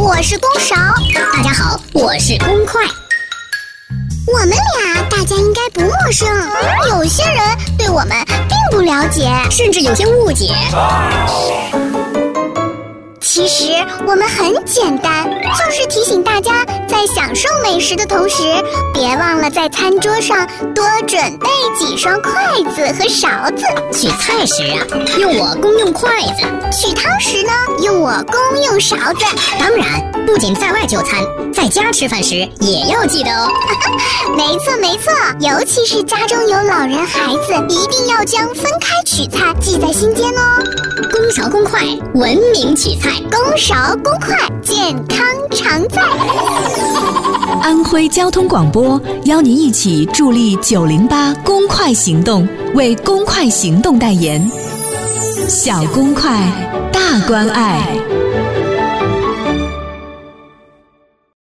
我是公勺。 大家好，我是公筷。 我们俩大家应该不陌生，有些人对我们并不了解， 甚至有些误解。 其实我们很简单，就是提醒大家在享受美食的同时，别忘了在餐桌上多准备几双筷子和勺子。 取菜时啊，用我公用筷子； 取汤时呢，用我公用勺子。 当然，不仅在外就餐，在家吃饭时也要记得哦。 没错没错，尤其是家中有老人孩子，一定要将分开取菜记在心间哦。 公勺公筷，文明取菜。 公勺公筷，健康常在。 安徽交通广播邀您一起助力908公筷行动，为公筷行动代言。小公筷，大关爱。